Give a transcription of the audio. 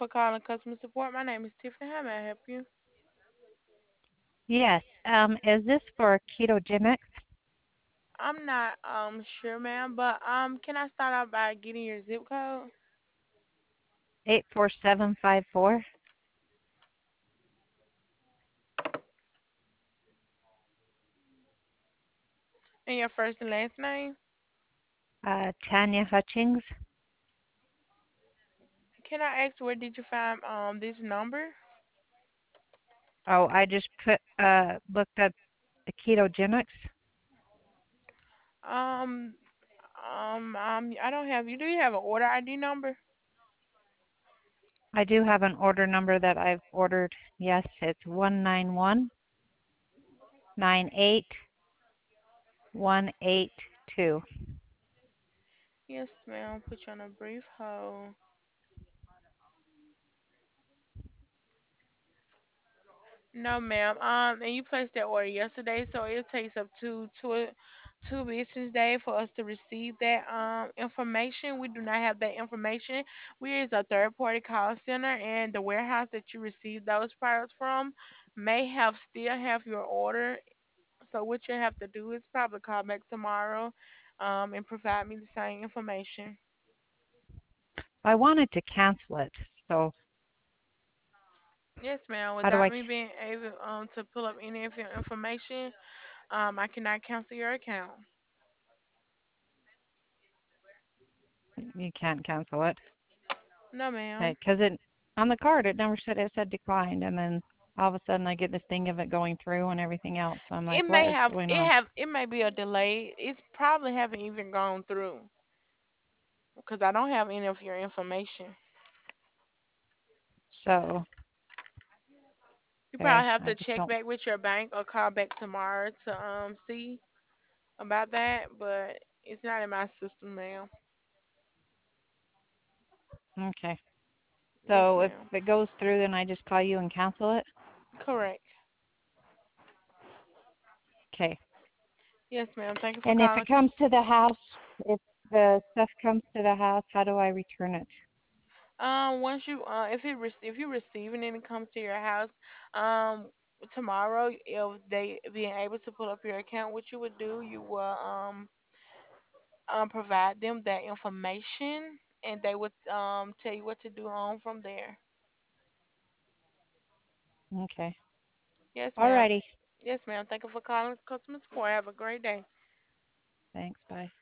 for calling customer support. My name is Tiffany. How may I help you? Yes. Is this for ketogenics? I'm not sure, ma'am, but can I start out by getting your zip code 84754. and your first and last name? Tanya Hutchings. Can I ask where did you find this number? Oh, I just looked up the ketogenics. Um I don't have you. Do you have an order ID number? I do have an order number that I've ordered. Yes, it's 191988182. Yes, ma'am. Put you on a brief hold. No, ma'am. And you placed that order yesterday, so it takes up to two business day for us to receive that information. We do not have that information. We is a third party call center, and the warehouse that you received those products from may have still have your order. So what you have to do is probably call back tomorrow, and provide me the same information. I wanted to cancel it, so Yes, ma'am. how do Without I? me being able to pull up any of your information, I cannot cancel your account. You can't cancel it. No, ma'am. Because it on the card it never said, it said declined, and then all of a sudden I get this thing of it going through and everything else. So I'm It like, may what is have going it on? have it may be a delay. It's probably haven't even gone through because I don't have any of your information. So You okay, probably have I to just check don't. back with your bank or call back tomorrow to see about that, but it's not in my system, ma'am. Okay. Yes, So if ma'am. it goes through, then I just call you and cancel it. Correct. Okay. Yes, ma'am. Thank you for And if it calling. comes to the house, if the stuff comes to the house, how do I return it? Once you if you receive it and it comes to your house, um, tomorrow if they being able to pull up your account, what you would do, you will provide them that information, and they would tell you what to do on from there. Okay. Yes, ma'am. Alrighty. Yes, ma'am. Thank you for calling customer support. Have a great day. Thanks. Bye.